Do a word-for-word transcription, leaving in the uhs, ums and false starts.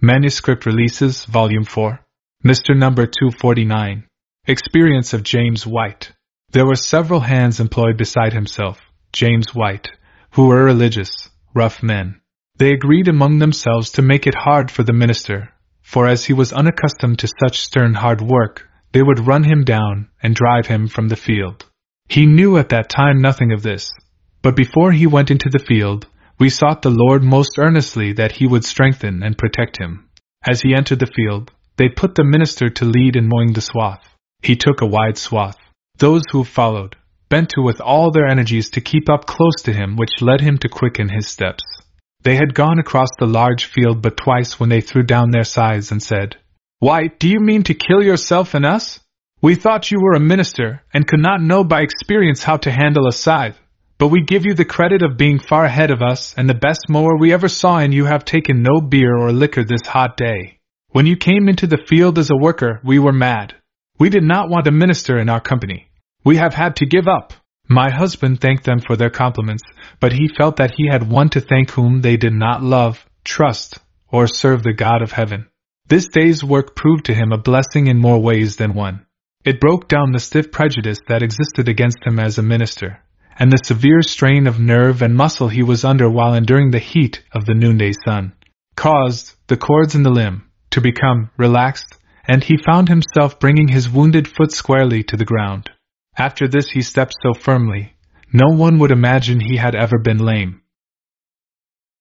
Manuscript Releases, Volume four. Mister Number two forty-nine. Experience of James White. There were several hands employed beside himself, James White, who were religious, rough men. They agreed among themselves to make it hard for the minister, for as he was unaccustomed to such stern hard work, they would run him down and drive him from the field. He knew at that time nothing of this, but before he went into the field, we sought the Lord most earnestly that he would strengthen and protect him. As he entered the field, they put the minister to lead in mowing the swath. He took a wide swath. Those who followed, bent to with all their energies to keep up close to him, which led him to quicken his steps. They had gone across the large field but twice when they threw down their scythes and said, "White, do you mean to kill yourself and us? We thought you were a minister, and could not know by experience how to handle a scythe. But we give you the credit of being far ahead of us and the best mower we ever saw, and you have taken no beer or liquor this hot day. When you came into the field as a worker, we were mad. We did not want a minister in our company. We have had to give up." My husband thanked them for their compliments, but he felt that he had one to thank whom they did not love, trust, or serve the God of heaven. This day's work proved to him a blessing in more ways than one. It broke down the stiff prejudice that existed against him as a minister, and the severe strain of nerve and muscle he was under while enduring the heat of the noonday sun, caused the cords in the limb to become relaxed, and he found himself bringing his wounded foot squarely to the ground. After this he stepped so firmly, no one would imagine he had ever been lame.